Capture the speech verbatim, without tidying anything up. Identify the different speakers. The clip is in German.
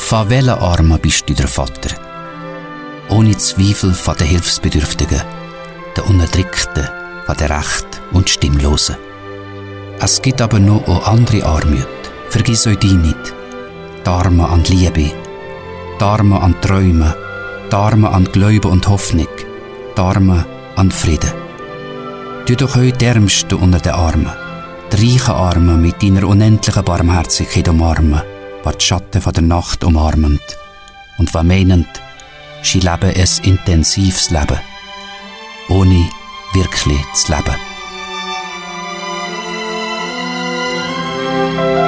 Speaker 1: Von welchen Armen bist du der Vater? Ohne Zweifel von den Hilfsbedürftigen, den Unterdrückten, von den Rechten und Stimmlosen. Es gibt aber noch auch andere Armut. Vergiss euch die nicht. Die Armen an die Liebe, die Armen an die Träume, die Armen an Glauben und Hoffnung, die Armen an Frieden. Tu doch euch die Ärmsten unter den Armen, die reichen Armen mit deiner unendlichen Barmherzigkeit umarmen, die die Schatten von der Nacht umarmend und die meinen, sie leben ein intensives Leben, ohne wirklich zu leben.